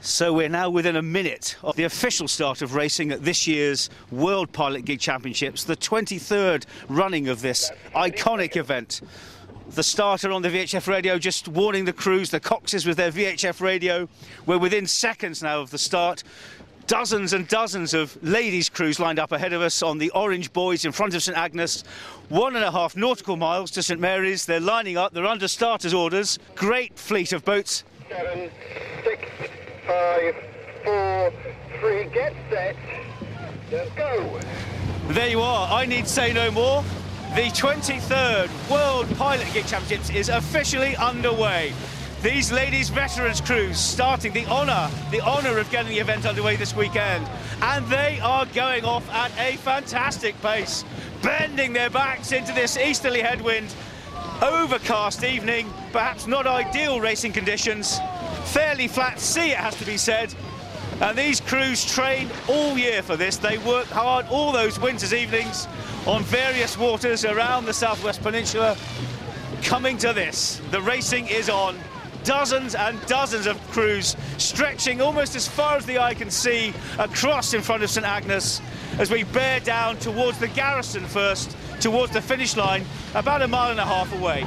So we're now within a minute of the official start of racing at this year's World Pilot Gig Championships, the 23rd running of this iconic event. The starter on the VHF radio just warning the crews, the Coxes with their VHF radio. We're within seconds now of the start. Dozens and dozens of ladies' crews lined up ahead of us on the Orange Boys in front of St Agnes. 1.5 nautical miles to St Mary's. They're lining up, they're under starters' orders. Great fleet of boats. 7, 6, 5, 4, 3, get set, let's go. There you are, I need say no more. The 23rd World Pilot Gig Championships is officially underway. These ladies' veterans crews starting the honour of getting the event underway this weekend. And they are going off at a fantastic pace, bending their backs into this easterly headwind. Overcast evening, perhaps not ideal racing conditions. Fairly flat sea, it has to be said. And these crews train all year for this. They work hard all those winter's evenings on various waters around the Southwest Peninsula. Coming to this, the racing is on. Dozens and dozens of crews stretching almost as far as the eye can see across in front of St Agnes as we bear down towards the Garrison first, towards the finish line, about 1.5 miles away.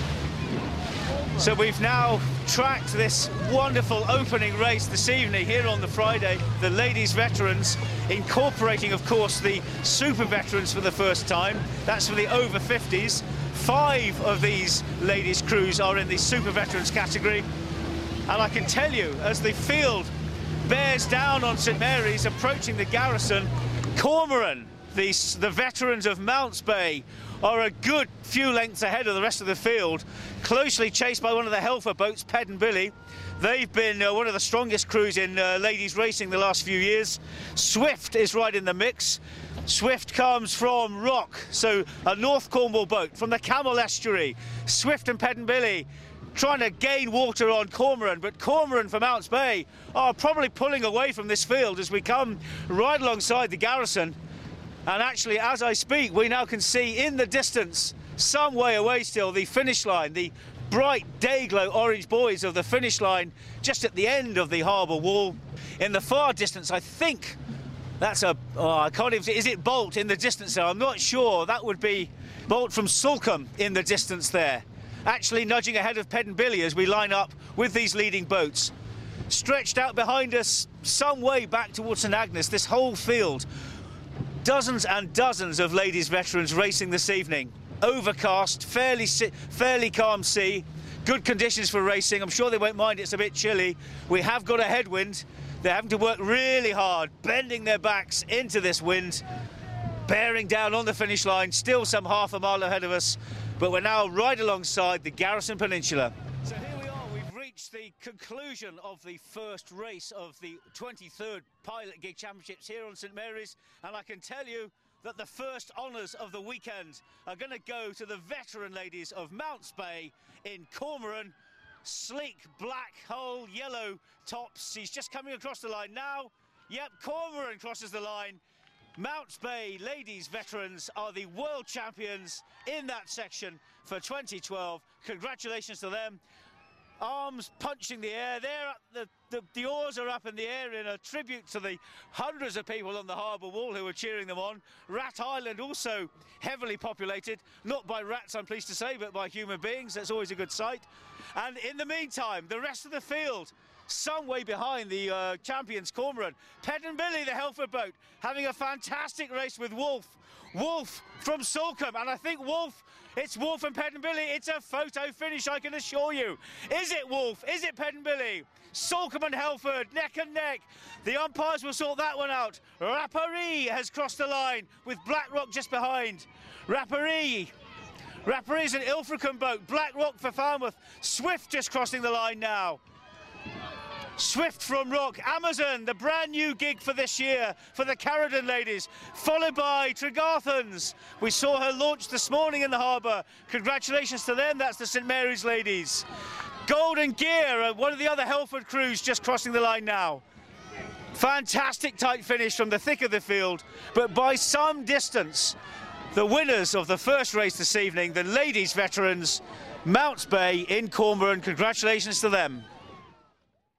So we've now tracked this wonderful opening race this evening here on the Friday, the ladies veterans, incorporating of course the super veterans for the first time. That's for the over 50s. 5 of these ladies crews are in the super veterans category, and I can tell you, as the field bears down on St Mary's approaching the Garrison, Cormoran, the veterans of Mounts Bay, are a good few lengths ahead of the rest of the field, closely chased by one of the Helfer boats, Ped and Billy. They've been one of the strongest crews in ladies racing the last few years. Swift is right in the mix. Swift comes from Rock, so a North Cornwall boat from the Camel Estuary. Swift and Ped and Billy trying to gain water on Cormoran, but Cormoran from Mounts Bay are probably pulling away from this field as we come right alongside the Garrison. And actually, as I speak, we now can see in the distance, some way away still, the finish line, the bright day-glow Orange Boys of the finish line, just at the end of the harbour wall. In the far distance, I think that's I can't even, is it Bolt in the distance there? I'm not sure. That would be Bolt from Sulcombe in the distance there. Actually nudging ahead of Ped and Billy as we line up with these leading boats. Stretched out behind us, some way back towards St Agnes, this whole field. Dozens and dozens of ladies veterans racing this evening. Overcast, fairly calm sea, good conditions for racing. I'm sure they won't mind, it's a bit chilly. We have got a headwind. They're having to work really hard, bending their backs into this wind, bearing down on the finish line, still some 1/2 mile ahead of us, but we're now right alongside the Garrison Peninsula. So here we are, we've reached the conclusion of the first race of the 23rd Pilot Gig Championships here on St Mary's, and I can tell you that the first honours of the weekend are going to go to the veteran ladies of Mounts Bay in Cormoran. Sleek black hull, yellow tops. He's just coming across the line now. Yep, Cormoran crosses the line. Mounts Bay ladies veterans are the world champions in that section for 2012. Congratulations to them. Arms punching the air. The oars are up in the air in a tribute to the hundreds of people on the harbour wall who are cheering them on. Rat Island also heavily populated, not by rats, I'm pleased to say, but by human beings. That's always a good sight. And in the meantime, the rest of the field, some way behind the champions Cormoran. Ped and Billy, the Helfer boat, having a fantastic race with Wolf. Wolf from Sulcombe, and I think Wolf, it's Wolf and Ped and Billy. It's a photo finish, I can assure you. Is it Wolf? Is it Ped and Billy? Sulcombe and Helford, neck and neck. The umpires will sort that one out. Rapparee has crossed the line with Blackrock just behind. Rapparee is an Ilfracombe boat. Blackrock for Falmouth. Swift just crossing the line now. Swift from Rock. Amazon, the brand new gig for this year for the Caradon ladies, followed by Tregarthens. We saw her launch this morning in the harbour. Congratulations to them. That's the St Mary's ladies. Golden Gear, one of the other Helford crews, just crossing the line now. Fantastic tight finish from the thick of the field, but by some distance, the winners of the first race this evening, the ladies veterans, Mounts Bay in Cormoran. Congratulations to them.